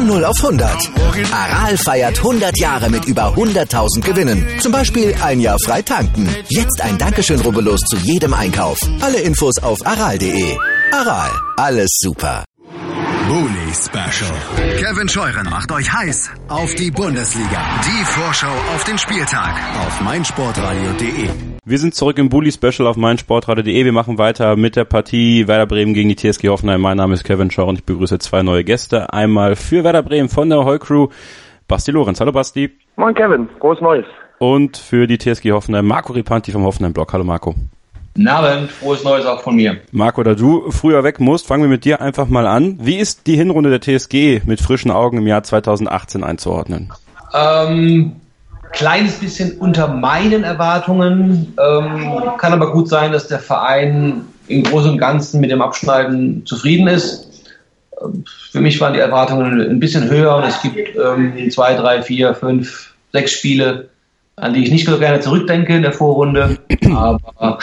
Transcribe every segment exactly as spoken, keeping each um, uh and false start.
Von null auf hundert. Aral feiert hundert Jahre mit über hunderttausend Gewinnen. Zum Beispiel ein Jahr frei tanken. Jetzt ein Dankeschön, rubbellos zu jedem Einkauf. Alle Infos auf aral punkt de. Aral, alles super. Bully Special. Kevin Scheuren macht euch heiß auf die Bundesliga. Die Vorschau auf den Spieltag auf meinsportradio punkt de. Wir sind zurück im Bully Special auf meinsportradio punkt de. Wir machen weiter mit der Partie Werder Bremen gegen die T S G Hoffenheim. Mein Name ist Kevin Scheuren. Ich begrüße zwei neue Gäste. Einmal für Werder Bremen von der Heu-Crew Basti Lorenz. Hallo Basti. Moin Kevin, frohes Neues. Und für die T S G Hoffenheim Marco Ripanti vom Hoffenheim-Blog. Hallo Marco. Guten Abend, frohes Neues auch von mir. Marco, da du früher weg musst, fangen wir mit dir einfach mal an. Wie ist die Hinrunde der T S G mit frischen Augen im Jahr zweitausendachtzehn einzuordnen? Ähm, kleines bisschen unter meinen Erwartungen. Ähm, kann aber gut sein, dass der Verein im Großen und Ganzen mit dem Abschneiden zufrieden ist. Für mich waren die Erwartungen ein bisschen höher und es gibt ähm, zwei, drei, vier, fünf, sechs Spiele, an die ich nicht so gerne zurückdenke in der Vorrunde, aber,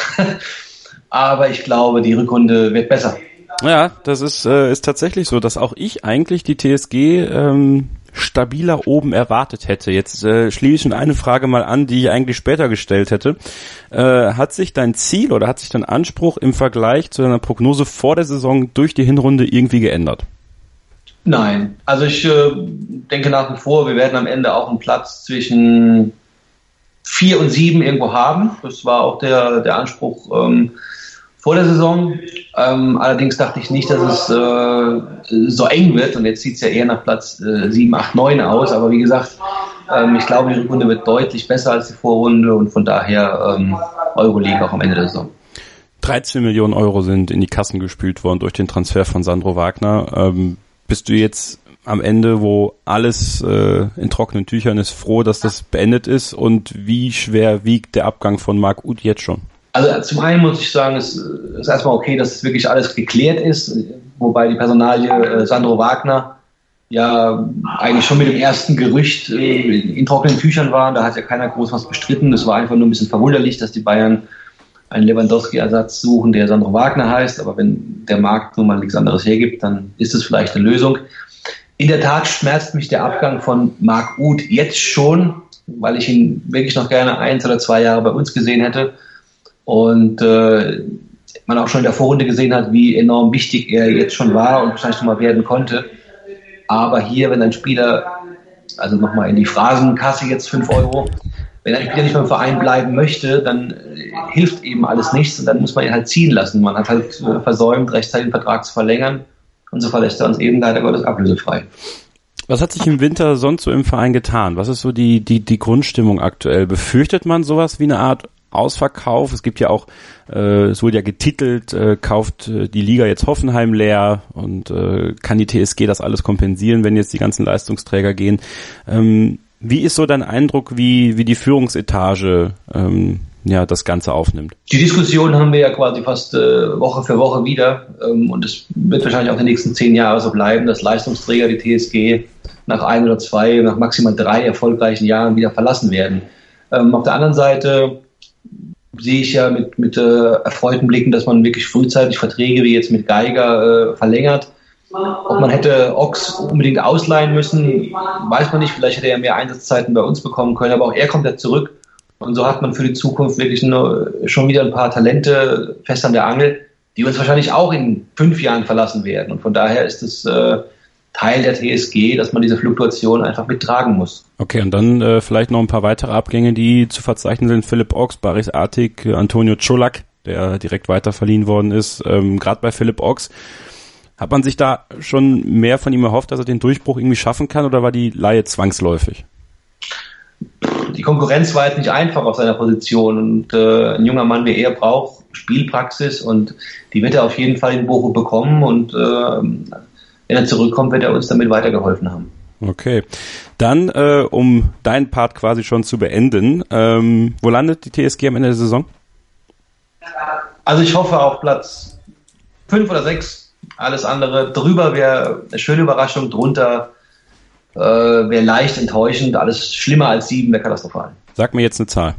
aber ich glaube, die Rückrunde wird besser. Ja, das ist, äh, ist tatsächlich so, dass auch ich eigentlich die T S G ähm, stabiler oben erwartet hätte. Jetzt äh, schließe ich schon eine Frage mal an, die ich eigentlich später gestellt hätte. Äh, hat sich dein Ziel oder hat sich dein Anspruch im Vergleich zu deiner Prognose vor der Saison durch die Hinrunde irgendwie geändert? Nein, also ich äh, denke nach wie vor, wir werden am Ende auch einen Platz zwischen vier und sieben irgendwo haben. Das war auch der, der Anspruch ähm, vor der Saison. Ähm, allerdings dachte ich nicht, dass es äh, so eng wird. Und jetzt sieht es ja eher nach Platz äh, sieben, acht, neun aus. Aber wie gesagt, ähm, ich glaube, die Rückrunde wird deutlich besser als die Vorrunde. Und von daher ähm, Euroleague auch am Ende der Saison. dreizehn Millionen Euro sind in die Kassen gespült worden durch den Transfer von Sandro Wagner. Ähm, bist du jetzt am Ende, wo alles äh, in trockenen Tüchern ist, froh, dass das beendet ist? Und wie schwer wiegt der Abgang von Marc Uth jetzt schon? Also zum einen muss ich sagen, es ist erstmal okay, dass wirklich alles geklärt ist, wobei die Personalie äh, Sandro Wagner ja eigentlich schon mit dem ersten Gerücht äh, in trockenen Tüchern war. Da hat ja keiner groß was bestritten. Es war einfach nur ein bisschen verwunderlich, dass die Bayern einen Lewandowski-Ersatz suchen, der Sandro Wagner heißt. Aber wenn der Markt nun mal nichts anderes hergibt, dann ist es vielleicht eine Lösung. In der Tat schmerzt mich der Abgang von Marc Uth jetzt schon, weil ich ihn wirklich noch gerne eins oder zwei Jahre bei uns gesehen hätte. Und äh, man auch schon in der Vorrunde gesehen hat, wie enorm wichtig er jetzt schon war und wahrscheinlich nochmal werden konnte. Aber hier, wenn ein Spieler, also nochmal in die Phrasenkasse jetzt fünf Euro, wenn ein Spieler nicht beim Verein bleiben möchte, dann äh, hilft eben alles nichts und dann muss man ihn halt ziehen lassen. Man hat halt äh, versäumt, rechtzeitig den Vertrag zu verlängern. Und so verlässt er uns eben leider Gottes ablösefrei. Was hat sich im Winter sonst so im Verein getan? Was ist so die, die, die Grundstimmung aktuell? Befürchtet man sowas wie eine Art Ausverkauf? Es gibt ja auch, äh, es wurde ja getitelt, äh, kauft äh, die Liga jetzt Hoffenheim leer und äh, kann die T S G das alles kompensieren, wenn jetzt die ganzen Leistungsträger gehen? Ähm, wie ist so dein Eindruck, wie, wie die Führungsetage ähm, ja, das Ganze aufnimmt? Die Diskussion haben wir ja quasi fast äh, Woche für Woche wieder ähm, und es wird wahrscheinlich auch die nächsten zehn Jahre so bleiben, dass Leistungsträger die T S G nach ein oder zwei, nach maximal drei erfolgreichen Jahren wieder verlassen werden. Ähm, auf der anderen Seite sehe ich ja mit, mit äh, erfreuten Blicken, dass man wirklich frühzeitig Verträge wie jetzt mit Geiger äh, verlängert. Ob man hätte Ochs unbedingt ausleihen müssen, weiß man nicht. Vielleicht hätte er mehr Einsatzzeiten bei uns bekommen können, aber auch er kommt ja zurück. Und so hat man für die Zukunft wirklich nur schon wieder ein paar Talente fest an der Angel, die uns wahrscheinlich auch in fünf Jahren verlassen werden. Und von daher ist es äh, Teil der T S G, dass man diese Fluktuation einfach mittragen muss. Okay, und dann äh, vielleicht noch ein paar weitere Abgänge, die zu verzeichnen sind. Philipp Ochs, Baris Artik, Antonio Czolak, der direkt weiterverliehen worden ist. Ähm, Gerade bei Philipp Ochs, hat man sich da schon mehr von ihm erhofft, dass er den Durchbruch irgendwie schaffen kann, oder war die Leihe zwangsläufig? Die Konkurrenz war jetzt nicht einfach auf seiner Position und äh, ein junger Mann wie er braucht Spielpraxis und die wird er auf jeden Fall in Bochum bekommen und äh, wenn er zurückkommt, wird er uns damit weitergeholfen haben. Okay, dann äh, um deinen Part quasi schon zu beenden, ähm, wo landet die T S G am Ende der Saison? Also ich hoffe auf Platz fünf oder sechs, alles andere drüber wäre eine schöne Überraschung, drunter äh, wäre leicht enttäuschend, alles schlimmer als sieben wäre katastrophal. Sag mir jetzt eine Zahl.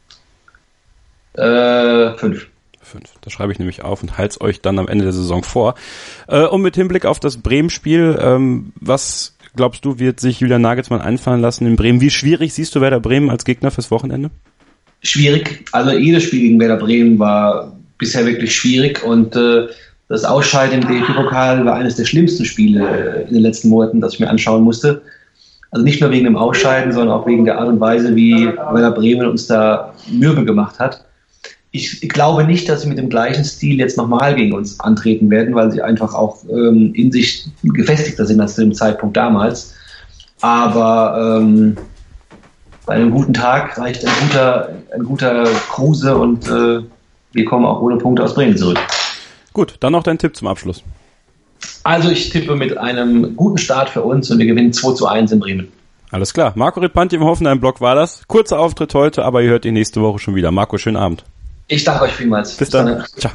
Äh, fünf. Fünf. Das schreibe ich nämlich auf und halte es euch dann am Ende der Saison vor. Äh, und mit Hinblick auf das Bremen-Spiel, ähm, was glaubst du, wird sich Julian Nagelsmann einfallen lassen in Bremen? Wie schwierig siehst du Werder Bremen als Gegner fürs Wochenende? Schwierig. Also jedes Spiel gegen Werder Bremen war bisher wirklich schwierig und äh, das Ausscheiden im D F B-Pokal war eines der schlimmsten Spiele in den letzten Monaten, das ich mir anschauen musste. Also nicht nur wegen dem Ausscheiden, sondern auch wegen der Art und Weise, wie Werder Bremen uns da mürbe gemacht hat. Ich glaube nicht, dass sie mit dem gleichen Stil jetzt nochmal gegen uns antreten werden, weil sie einfach auch ähm, in sich gefestigter sind als zu dem Zeitpunkt damals. Aber ähm, bei einem guten Tag reicht ein guter, ein guter Kruse und äh, wir kommen auch ohne Punkte aus Bremen zurück. Gut, dann noch dein Tipp zum Abschluss. Also ich tippe mit einem guten Start für uns und wir gewinnen zwei zu eins in Bremen. Alles klar. Marco Ripanti im Hoffenheim-Blog war das. Kurzer Auftritt heute, aber ihr hört ihn nächste Woche schon wieder. Marco, schönen Abend. Ich danke euch vielmals. Bis dann. Ciao.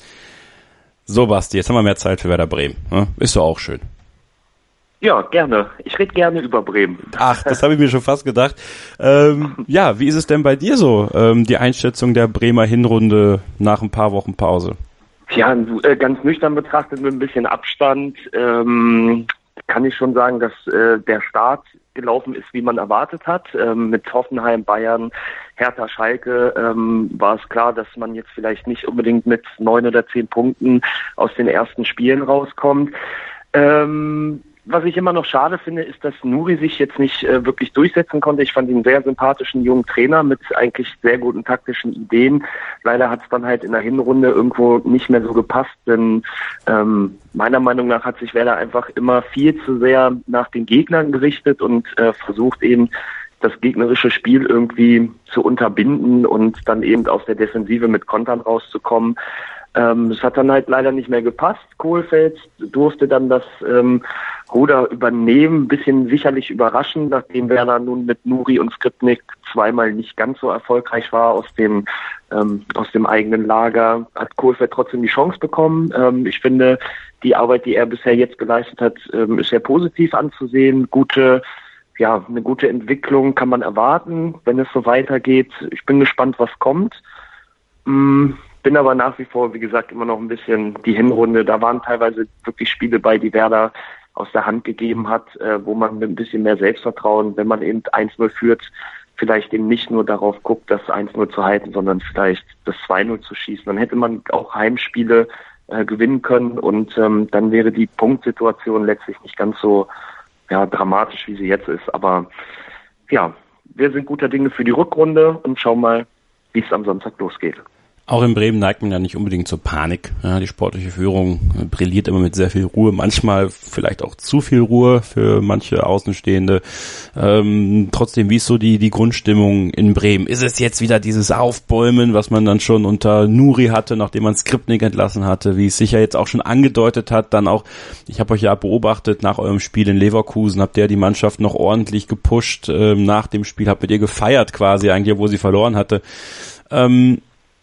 So, Basti, jetzt haben wir mehr Zeit für Werder Bremen. Ist doch auch schön. Ja, gerne. Ich rede gerne über Bremen. Ach, das habe ich mir schon fast gedacht. Ähm, ja, wie ist es denn bei dir so, ähm, die Einschätzung der Bremer Hinrunde nach ein paar Wochen Pause? Ja, ganz nüchtern betrachtet mit ein bisschen Abstand ähm, kann ich schon sagen, dass äh, der Start gelaufen ist, wie man erwartet hat. Ähm, mit Hoffenheim, Bayern, Hertha, Schalke ähm, war es klar, dass man jetzt vielleicht nicht unbedingt mit neun oder zehn Punkten aus den ersten Spielen rauskommt. Ähm, Was ich immer noch schade finde, ist, dass Nuri sich jetzt nicht äh, wirklich durchsetzen konnte. Ich fand ihn einen sehr sympathischen jungen Trainer mit eigentlich sehr guten taktischen Ideen. Leider hat es dann halt in der Hinrunde irgendwo nicht mehr so gepasst, denn ähm, meiner Meinung nach hat sich Werder einfach immer viel zu sehr nach den Gegnern gerichtet und äh, versucht eben das gegnerische Spiel irgendwie zu unterbinden und dann eben aus der Defensive mit Kontern rauszukommen. Ähm, es hat dann halt leider nicht mehr gepasst. Kohlfeld durfte dann das ähm, Ruder übernehmen, ein bisschen sicherlich überraschend, nachdem Werder nun mit Nuri und Skripnik zweimal nicht ganz so erfolgreich war aus dem ähm, aus dem eigenen Lager, hat Kohlfeld trotzdem die Chance bekommen. Ähm, ich finde, die Arbeit, die er bisher jetzt geleistet hat, ähm, ist sehr positiv anzusehen. Gute, ja, eine gute Entwicklung kann man erwarten, wenn es so weitergeht. Ich bin gespannt, was kommt. Mm. Bin aber nach wie vor, wie gesagt, immer noch ein bisschen die Hinrunde. Da waren teilweise wirklich Spiele bei, die Werder aus der Hand gegeben hat, äh, wo man mit ein bisschen mehr Selbstvertrauen, wenn man eben eins null führt, vielleicht eben nicht nur darauf guckt, das eins null zu halten, sondern vielleicht das zwei null zu schießen. Dann hätte man auch Heimspiele äh, gewinnen können und ähm, dann wäre die Punktsituation letztlich nicht ganz so ja, dramatisch, wie sie jetzt ist. Aber ja, wir sind guter Dinge für die Rückrunde und schauen mal, wie es am Sonntag losgeht. Auch in Bremen neigt man ja nicht unbedingt zur Panik. Ja, die sportliche Führung brilliert immer mit sehr viel Ruhe, manchmal vielleicht auch zu viel Ruhe für manche Außenstehende. Ähm, trotzdem, wie ist so die die Grundstimmung in Bremen? Ist es jetzt wieder dieses Aufbäumen, was man dann schon unter Nuri hatte, nachdem man Skripnik entlassen hatte, wie es sich ja jetzt auch schon angedeutet hat, dann auch, ich habe euch ja beobachtet, nach eurem Spiel in Leverkusen, habt ihr die Mannschaft noch ordentlich gepusht, ähm, nach dem Spiel habt ihr gefeiert quasi eigentlich, wo sie verloren hatte. Ähm,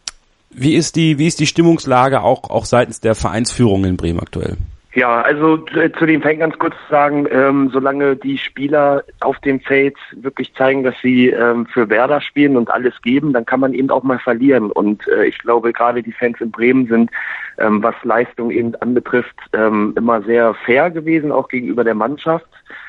Wie ist die, wie ist die Stimmungslage auch, auch seitens der Vereinsführung in Bremen aktuell? Ja, also zu den Fans ganz kurz sagen, ähm, solange die Spieler auf dem Feld wirklich zeigen, dass sie ähm, für Werder spielen und alles geben, dann kann man eben auch mal verlieren. Und äh, ich glaube, gerade die Fans in Bremen sind, ähm, was Leistung eben anbetrifft, ähm, immer sehr fair gewesen, auch gegenüber der Mannschaft.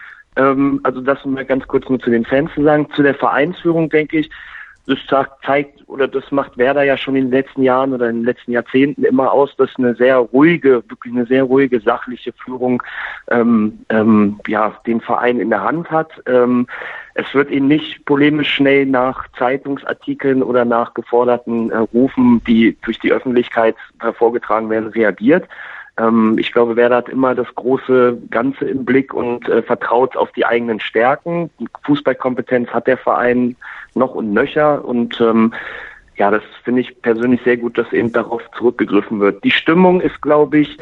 Ähm, also das mal ganz kurz nur zu den Fans zu sagen. Zu der Vereinsführung denke ich, das zeigt oder das macht Werder ja schon in den letzten Jahren oder in den letzten Jahrzehnten immer aus, dass eine sehr ruhige, wirklich eine sehr ruhige, sachliche Führung ähm, ähm, ja den Verein in der Hand hat. Ähm, es wird ihnen nicht polemisch schnell nach Zeitungsartikeln oder nach geforderten äh, Rufen, die durch die Öffentlichkeit hervorgetragen werden, reagiert. Ähm, ich glaube, Werder hat immer das große Ganze im Blick und äh, vertraut auf die eigenen Stärken. Die Fußballkompetenz hat der Verein noch und nöcher und ähm, ja, das finde ich persönlich sehr gut, dass eben darauf zurückgegriffen wird. Die Stimmung ist, glaube ich,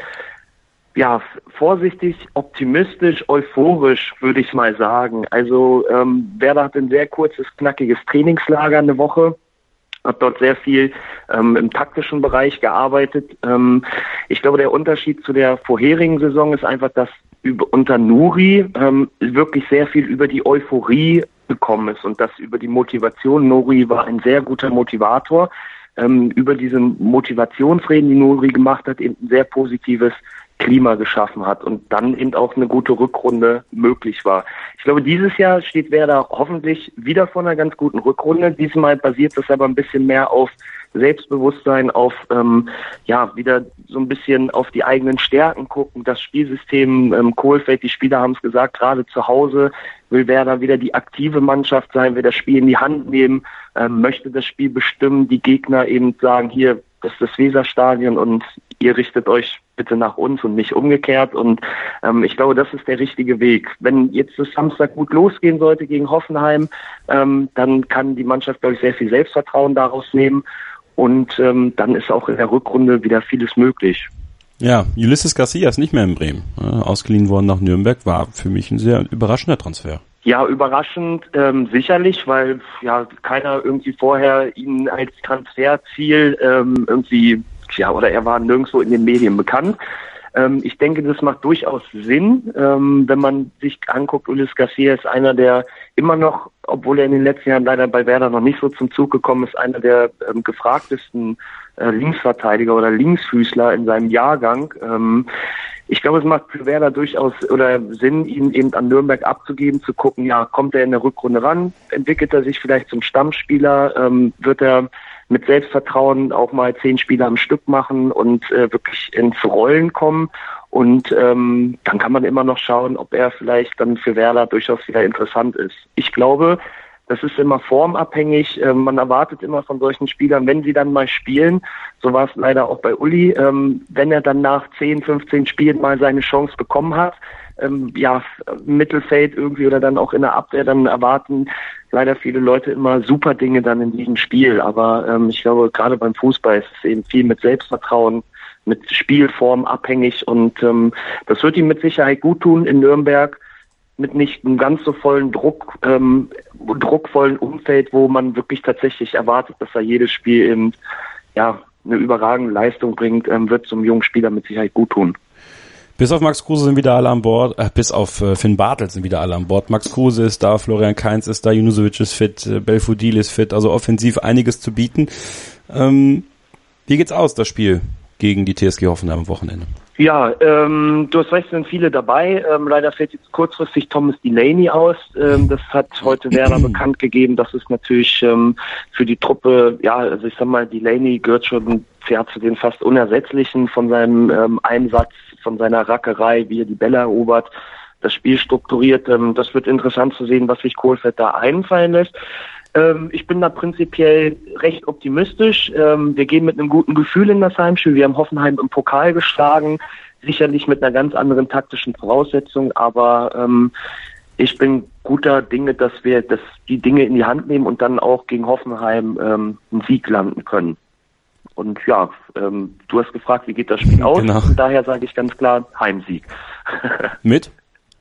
ja, vorsichtig, optimistisch, euphorisch, würde ich mal sagen. Also ähm, Werder hat ein sehr kurzes, knackiges Trainingslager, eine Woche, hat dort sehr viel ähm, im taktischen Bereich gearbeitet. Ähm, ich glaube, der Unterschied zu der vorherigen Saison ist einfach, dass über, unter Nuri ähm, wirklich sehr viel über die Euphorie gekommen ist und das über die Motivation. Nuri war ein sehr guter Motivator. Ähm, über diese Motivationsreden, die Nuri gemacht hat, eben ein sehr positives Klima geschaffen hat und dann eben auch eine gute Rückrunde möglich war. Ich glaube, dieses Jahr steht Werder hoffentlich wieder vor einer ganz guten Rückrunde. Diesmal basiert es aber ein bisschen mehr auf Selbstbewusstsein, auf ähm, ja wieder so ein bisschen auf die eigenen Stärken gucken, das Spielsystem, ähm, Kohlfeld, die Spieler haben es gesagt, gerade zu Hause will Werder wieder die aktive Mannschaft sein, will das Spiel in die Hand nehmen, ähm, möchte das Spiel bestimmen, die Gegner eben sagen, hier, das ist das Weserstadion und ihr richtet euch bitte nach uns und nicht umgekehrt und ähm, ich glaube, das ist der richtige Weg. Wenn jetzt das Samstag gut losgehen sollte gegen Hoffenheim, ähm, dann kann die Mannschaft, glaube ich, sehr viel Selbstvertrauen daraus nehmen. Und ähm, dann ist auch in der Rückrunde wieder vieles möglich. Ja, Ulysses Garcia ist nicht mehr in Bremen. Äh, ausgeliehen worden nach Nürnberg, war für mich ein sehr überraschender Transfer. Ja, überraschend ähm, sicherlich, weil ja keiner irgendwie vorher ihn als Transferziel ähm, irgendwie, ja, oder er war nirgendwo in den Medien bekannt. Ähm, ich denke, das macht durchaus Sinn, ähm, wenn man sich anguckt, Ulysses Garcia ist einer, der immer noch, obwohl er in den letzten Jahren leider bei Werder noch nicht so zum Zug gekommen ist, einer der ähm, gefragtesten äh, Linksverteidiger oder Linksfüßler in seinem Jahrgang. Ähm, ich glaube, es macht für Werder durchaus oder Sinn, ihn eben an Nürnberg abzugeben, zu gucken, ja, kommt er in der Rückrunde ran, entwickelt er sich vielleicht zum Stammspieler, ähm, wird er mit Selbstvertrauen auch mal zehn Spiele am Stück machen und äh, wirklich ins Rollen kommen. Und ähm, dann kann man immer noch schauen, ob er vielleicht dann für Werder durchaus wieder interessant ist. Ich glaube, das ist immer formabhängig. Ähm, man erwartet immer von solchen Spielern, wenn sie dann mal spielen, so war es leider auch bei Uli, ähm, wenn er dann nach zehn, fünfzehn Spielen mal seine Chance bekommen hat, ähm, ja, im Mittelfeld irgendwie oder dann auch in der Abwehr, dann erwarten leider viele Leute immer super Dinge dann in diesem Spiel. Aber ähm, ich glaube, gerade beim Fußball ist es eben viel mit Selbstvertrauen, mit Spielform abhängig und ähm, das wird ihm mit Sicherheit gut tun in Nürnberg mit nicht einem ganz so vollen Druck, ähm, druckvollen Umfeld, wo man wirklich tatsächlich erwartet, dass er jedes Spiel eben ja eine überragende Leistung bringt, ähm, wird zum jungen Spieler mit Sicherheit gut tun. Bis auf Max Kruse sind wieder alle an Bord, äh, bis auf äh, Finn Bartels sind wieder alle an Bord. Max Kruse ist da, Florian Kainz ist da, Junusovic ist fit, äh, Belfodil ist fit, also offensiv einiges zu bieten. Ähm, wie geht's aus, das Spiel gegen die T S G Hoffenheim am Wochenende? Ja, ähm, du hast recht, sind viele dabei. Ähm, leider fällt jetzt kurzfristig Thomas Delaney aus. Ähm, das hat heute Werder bekannt gegeben. Das ist natürlich ähm, für die Truppe, ja, also ich sag mal, Delaney gehört schon ja, zu den fast Unersetzlichen von seinem ähm, Einsatz, von seiner Rackerei, wie er die Bälle erobert, das Spiel strukturiert. Ähm, das wird interessant zu sehen, was sich Kohlfeld da einfallen lässt. Ähm, ich bin da prinzipiell recht optimistisch. Ähm, wir gehen mit einem guten Gefühl in das Heimspiel. Wir haben Hoffenheim im Pokal geschlagen, sicherlich mit einer ganz anderen taktischen Voraussetzung, aber ähm, ich bin guter Dinge, dass wir das, die Dinge in die Hand nehmen und dann auch gegen Hoffenheim ähm, einen Sieg landen können. Und ja, ähm, du hast gefragt, wie geht das Spiel aus? Genau. Und daher sage ich ganz klar, Heimsieg. Mit?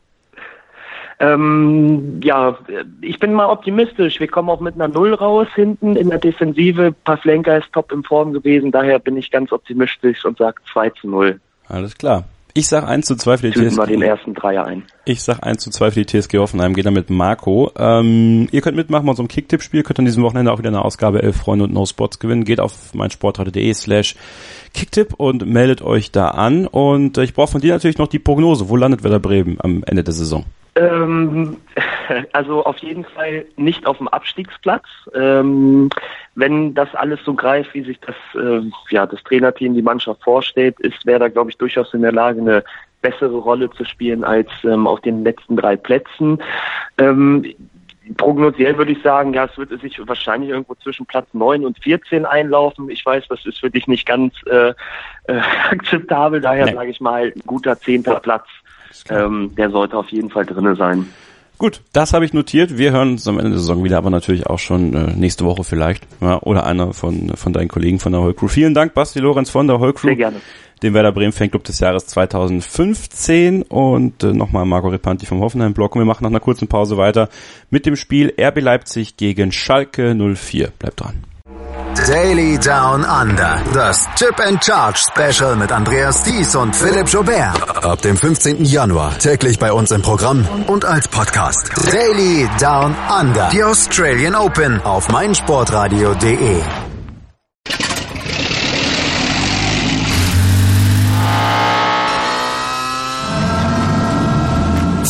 Ähm, ja, ich bin mal optimistisch. Wir kommen auch mit einer Null raus hinten in der Defensive. Pavlenka ist top in Form gewesen, daher bin ich ganz optimistisch und sage zwei zu null. Alles klar. Ich sag eins zu zwei für die Tüten T S G. wir den ersten Dreier ein. Ich sag eins zu zwei für die T S G Hoffenheim, geht dann mit Marco. Ähm, ihr könnt mitmachen bei unserem Kicktipp-Spiel, könnt an diesem Wochenende auch wieder eine Ausgabe elf Freunde und No Spots gewinnen. Geht auf meinsportradio.de slash Kicktipp und meldet euch da an. Und äh, ich brauche von dir natürlich noch die Prognose. Wo landet Werder Bremen am Ende der Saison? Ähm, also auf jeden Fall nicht auf dem Abstiegsplatz. Ähm, wenn das alles so greift, wie sich das, äh, ja, das Trainerteam, die Mannschaft vorstellt, ist Werder, glaube ich, durchaus in der Lage, eine bessere Rolle zu spielen als ähm, auf den letzten drei Plätzen. Ähm, Prognosiell würde ich sagen, ja, es wird sich wahrscheinlich irgendwo zwischen Platz neun und vierzehn einlaufen. Ich weiß, das ist für dich nicht ganz äh, äh, akzeptabel, daher nee. sage ich mal, ein guter zehnter Platz. Ähm, der sollte auf jeden Fall drinne sein. Gut, das habe ich notiert. Wir hören uns am Ende der Saison wieder, aber natürlich auch schon äh, nächste Woche vielleicht. Ja, oder einer von von deinen Kollegen von der Heul Crew. Vielen Dank, Basti Lorenz von der Heul Crew. Sehr gerne. Dem Werder Bremen Fanclub des Jahres zweitausendfünfzehn und äh, nochmal Marco Repanti vom Hoffenheim-Blog. Und wir machen nach einer kurzen Pause weiter mit dem Spiel R B Leipzig gegen Schalke null vier. Bleibt dran. Daily Down Under. Das Chip and Charge Special mit Andreas Thies und Philipp Joubert. Ab dem fünfzehnten Januar täglich bei uns im Programm und als Podcast. Daily Down Under. Die Australian Open auf meinsportradio punkt de.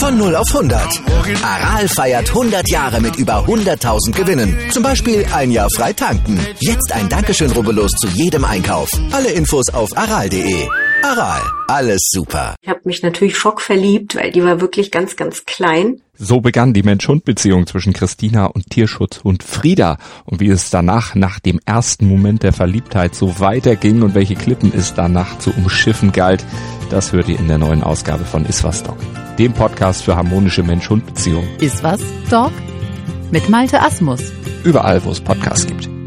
Von null auf hundert. Aral feiert hundert Jahre mit über hunderttausend Gewinnen. Zum Beispiel ein Jahr frei tanken. Jetzt ein Dankeschön, rubbellos zu jedem Einkauf. Alle Infos auf aral punkt de. Aral, alles super. Ich habe mich natürlich schockverliebt, weil die war wirklich ganz, ganz klein. So begann die Mensch-Hund-Beziehung zwischen Christina und Tierschutzhund Frieda. Und wie es danach, nach dem ersten Moment der Verliebtheit, so weiterging und welche Klippen es danach zu umschiffen galt, das hört ihr in der neuen Ausgabe von Iswas Dog, dem Podcast für harmonische Mensch-Hund-Beziehungen. Iswas Dog? Mit Malte Asmus. Überall, wo es Podcasts gibt.